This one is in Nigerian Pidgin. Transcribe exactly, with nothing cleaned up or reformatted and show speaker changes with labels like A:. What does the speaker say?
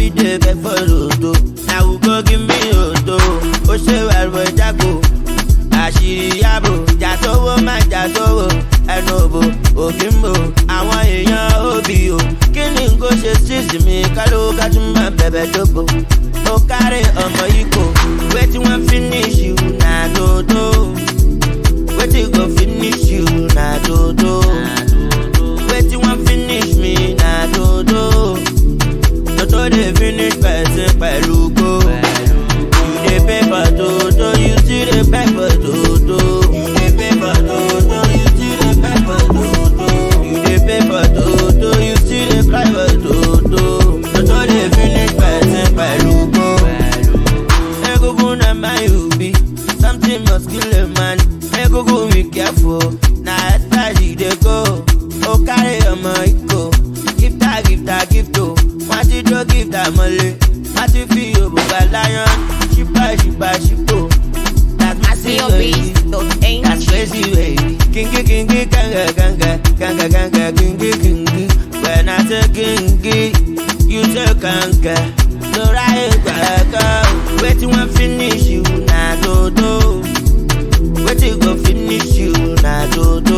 A: still dey beg for roto. Now who go give me roto? O ṣe wẹ̀rọ ìjágbó. Àṣírí yàbò, jàsówó má jàsówó. Ẹnu òbò, òkín bò, àwọn èèyàn òbí o. Kí ni n kò ṣe sísì mi? Káló kájú máa bẹ̀bẹ̀ dóbo. Ó kárí ọmọ yìí kò. Wetin wan finish you na dodo. Wetin go finish you na dodo. Wetin wan finish me na dodo. Dodo dey finish person pẹ̀lú go. You dey pay for dodo, you still dey pay for dodo. You dey pay for dodo, you still dey pay for dodo. You dey pay for dodo, you still dey cry for dodo. Dodo dey finish person pẹ̀lú go. Egungun na my ubi, something must kill a man. Egungun be careful, na express you dey go. O carry ọmọ iko, gift her, gift her, gift o. Wọ́n ti dó gift her mọ́lé, wọ́n ti fi òbúgba lion. Ṣípa ṣípa ṣípò, that's massive baby, that's crazy baby. Kingi kingi kanga kanga, kanga kanga kingi kingi. When I say kingi, you say kanga. No right kanga, wetin wan finish you na dodo. Wetin go finish you na dodo.